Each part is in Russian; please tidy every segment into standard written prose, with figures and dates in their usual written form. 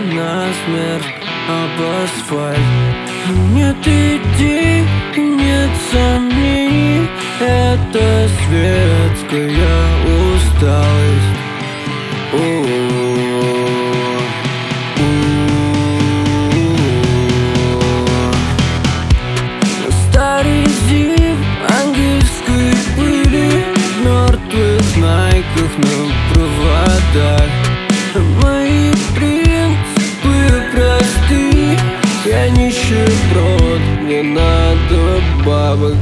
насмерть об асфальт. Нет идей, нет сомнений, это светская усталость. Старый зим ангельской пыли, в мертвых найках на проводах. Мои принципы просты, я нищеброд, мне надо бабок.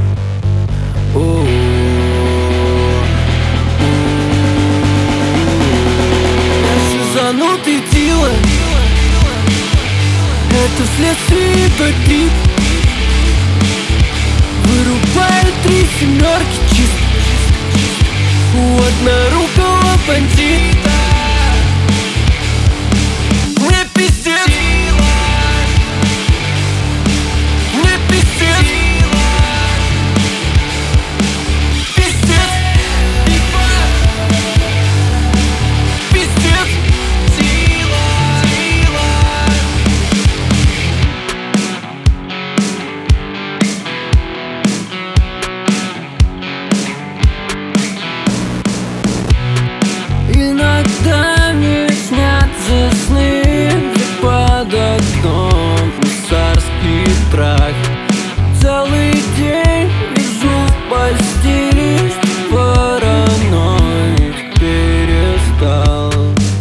Занутый дилер, это вследствие бэкгрип. Вырубаю 3 семерки чисто у однорукого бандита. Мне пиздец, мне пиздец, пиздец, пиздец. Иногда мне снятся сны, где под окном царский прах. Целый день лежу в постели, что параноик перестал.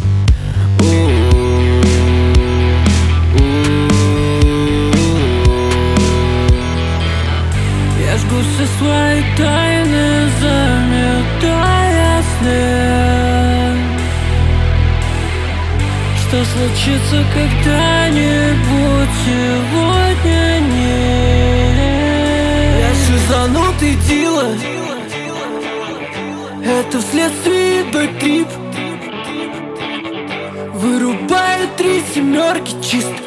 Я жгу все свои тайны, заметая след. Что случится когда-нибудь, сегодня нет. Я шизанутый дилер, это вследствие бэкгрип. Вырубаю 3 семерки чисто